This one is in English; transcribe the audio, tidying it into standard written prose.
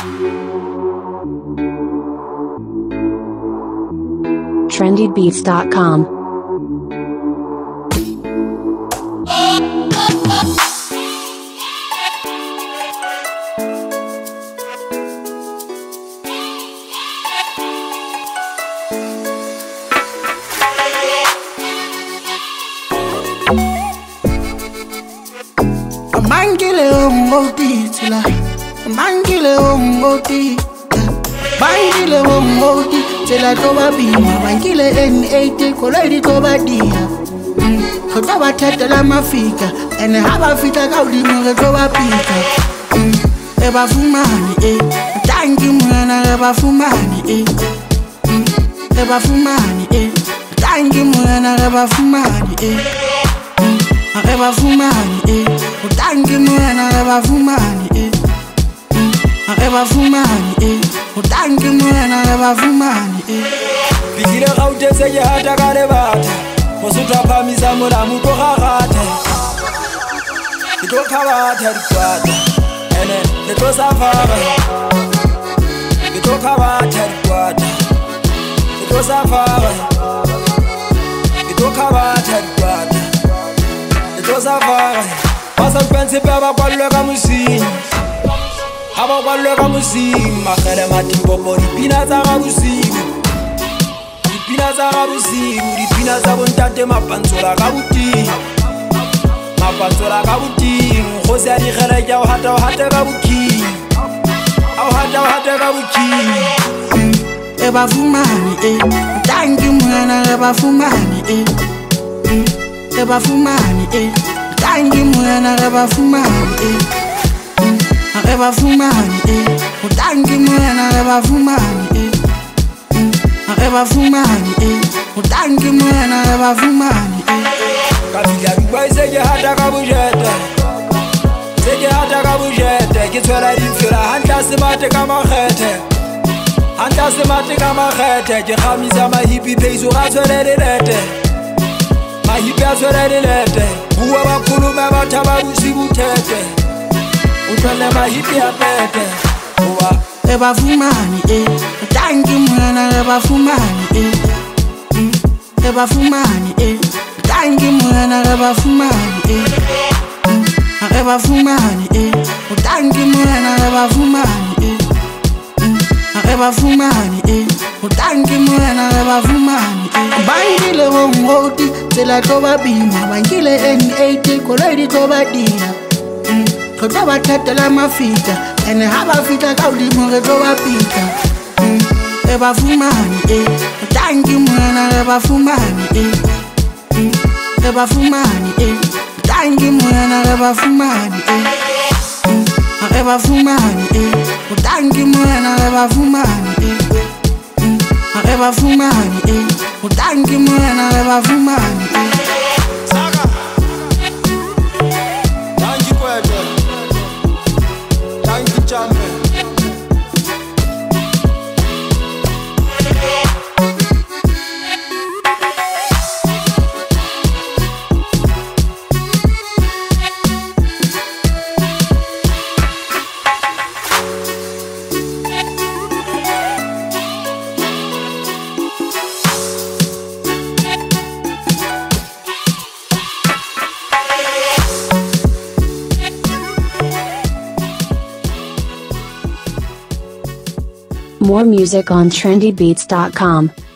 trendybeats.com. Mangile ongoti Bangile ongoti Tela toba bima Bangile N80 Koledi toba dia Kotoba tete la mafika Ene haba fita kaudi Mure toba pika Eba fumani Tangi mwana eba fumani Eba fumani Tangi mwana eba fumani Eba fumani Tangi mwana eba fumani Eba fumani Utangi mwana eba fumani Bigile gaute sege hata kare bata Mosutra pamisa mura muko gagate Ito kabata rikwata Ene neto safara Ito kabata rikwata Ito safara Ito kabata rikwata Ito safara Pasa kwensi beba kwa lweka musini Aba kwalweka musimu Makhere matimbopo Ripina za gabusimu Ripina za gabusimu Ripina za bontate Mapansola gabuti Mapansola gabuti Nkhosi ya dikhere Au hata gabuki Au hata gabuki Eba fumani Tangi mwana eba fumani Eba fumani Tangi mwana eba fumani Eba fumani Utangi mwana eba fumani Eba fumani Utangi mwana eba fumani Kabila bigwai sege hata kabujete Sege hata kabujete Kitwela rifira hanta simate kama khete Hanta simate kama khete Jekhamisa mahipi peisu ghazwele rilete Mahipi azwele rilete Uwa bakulume bataba busibu tete Utwele mahipi ya pete Uwa Eba fumani Tangi mwana eba fumani Eba fumani Tangi mwana eba fumani Eba fumani Tangi mwana eba fumani Eba fumani Tangi mwana eba fumani Bangile wongoti Tela toba bima Bangile N80 Koledi toba dia Kotoba tete la mafika Ene haba fita kaudi Mure toba pika Eba fumani Tangi mwana eba fumani Eba fumani Tangi mwana eba fumani Eba fumani Tangi mwana eba fumani Eba fumani Tangi mwana eba fumani Tangi kwete Tangi chambe More music on trendybeats.com.